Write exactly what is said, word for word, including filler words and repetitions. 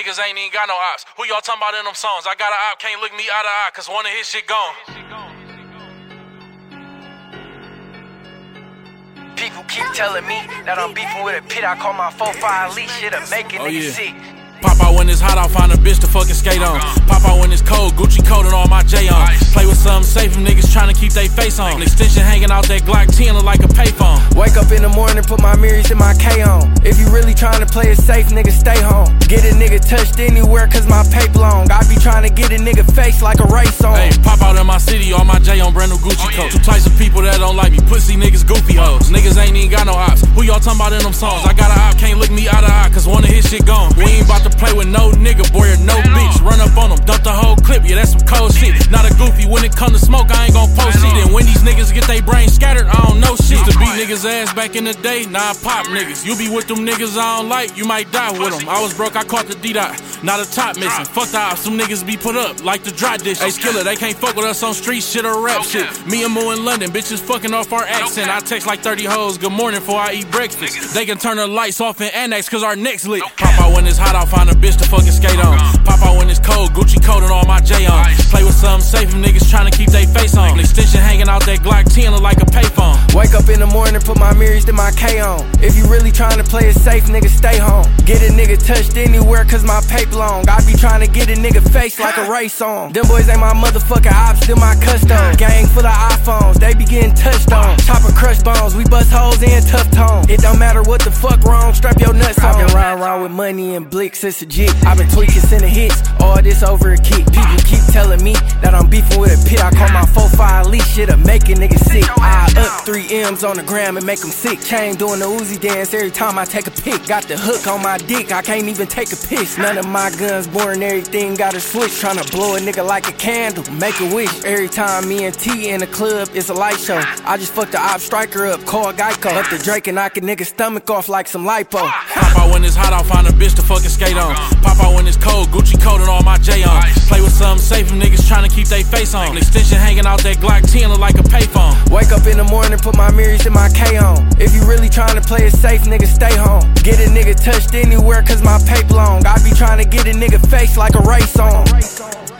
Niggas ain't even got no ops. Who y'all talking about in them songs? I got an op, can't look me eye to eye, cause one of his shit gone. People keep telling me that I'm beefing with a pit. I call my four five leash, shit'll make a oh, nigga yeah. sick. Pop out when it's hot, I'll find a bitch to fucking skate on. Pop out when it's cold, Gucci coat and all my J on. Play with something safe, if niggas tryna keep they face on. Extension hanging out that Glock ten look like a payphone. Wake up in the morning, put my mirrors in my K on. If you really tryna play it safe, nigga, stay home. Get a nigga touched anywhere, cause my paper long. I be tryna get a nigga face like a race on. Hey, pop out in my city, all my J on, brand new Gucci oh, coat. Yeah. Two types of people that don't like me, pussy niggas, goofy hoes. Niggas ain't even got no ops. Who y'all talking about in them songs? I got an op, can't look me eye to eye, cause one of his shit gone. We ain't about to play with no nigga. Boy or no bitch, run up on them, dump the whole clip, yeah, that's some cold shit. Not a goofy, when it come to smoke, I ain't gon' post shit. And when these niggas get they brains scattered, I don't know shit. Used to beat niggas' ass back in the day, now I pop niggas. You be with them niggas I don't like, you might die with them. I was broke, I caught the D-dot, not a top missing. Fuck the ops, some niggas be put up, like the dry dish. Hey, Skiller, they can't fuck with us on street shit or rap shit. Me and Moo in London, bitches fucking off our accent. I text like thirty hoes, good morning before I eat breakfast. They can turn the lights off and annex, cause our necks lit. Pop out when it's hot, I'll find a bitch to fucking skate on. Pop out when it's cold, Gucci coat and all my J on. Play with something safe, if niggas tryna keep they face on. Extension hanging out that Glock ten look like a payphone. Wake up in the morning, put my mirrors in my K on. If you really tryna play it safe, nigga, stay home. Get a nigga touched anywhere, cause my paper long. I be tryna get a nigga face like a race on. Them boys ain't my motherfucking ops, them my custom. Gang full of iPhones, they be getting touched on. Chopper crush bones, we bust holes in tough tone. It don't matter what the fuck wrong, strap your nuts on. I been riding around with money and blicks, it's a jig. I been tweaking, sending hits, all this over a kick. People keep telling me that I'm beefing with a pit. I call my four five leash, shit'll make a nigga sick. I up three M's on the gram and make them sick. Chain doing the Uzi dance every time I take a pic. Got the hook on my dick, I can't even take a piss. None of my guns boring, everything got a switch. Tryna blow a nigga like a candle, make a wish. Every time me and T in the club, it's a light show. I just fucked the op striker up, call Geico. Up the Drake and knock a nigga stomach off like some lipo. Pop out when it's hot, I'll find a bitch to fucking skate on. Pop out when it's cold, Gucci coat and all my J on. Play with something safe, if niggas tryna keep they face on. Extension hanging out that Glock ten look like a payphone. Wake up in the morning, put my mirrors in my K on. If you really tryna play it safe, nigga, stay home. Get a nigga touched anywhere, cause my paper long. I be tryna get a nigga face like a race on.